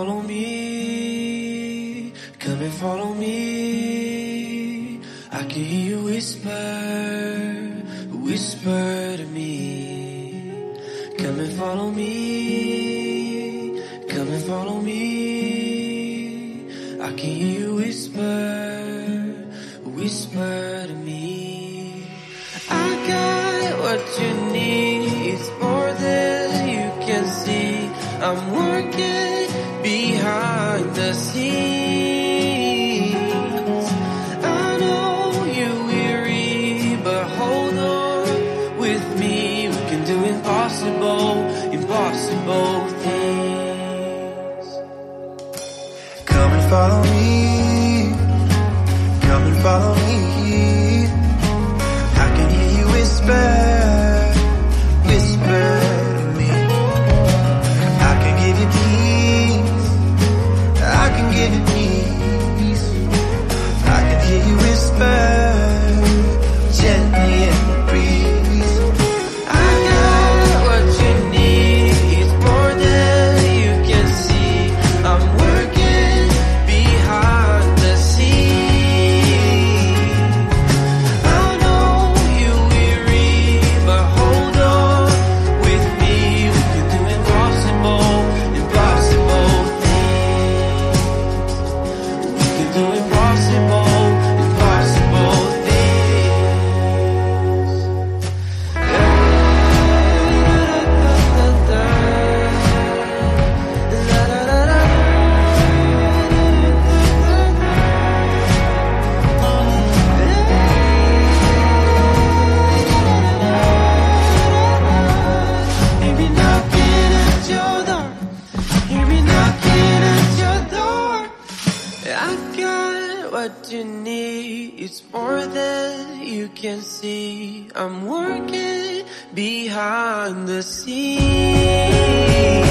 follow me, come and follow me. I can hear you whisper, whisper to me. Come and follow me, come and follow me. I can hear you whisper, whisper to me. I got what you need, it's more than you can see. I'm working behind the scenes. I know you're weary, but hold on with me. We can do impossible, impossible things. Come and follow me, come and follow me. I can hear you whisper, whisper to me. I can give you peace, I can give you peace. I can hear you whisper, gently in the breeze. I got what you need, it's more than you can see. I'm working behind the scenes. I know you're weary, but hold on with me. We can do impossible, impossible things. We can do impossible, impossible Hear me knocking at your door. Hear me knocking at your door. I got what you need. It's more than you can see. I'm working behind the scenes.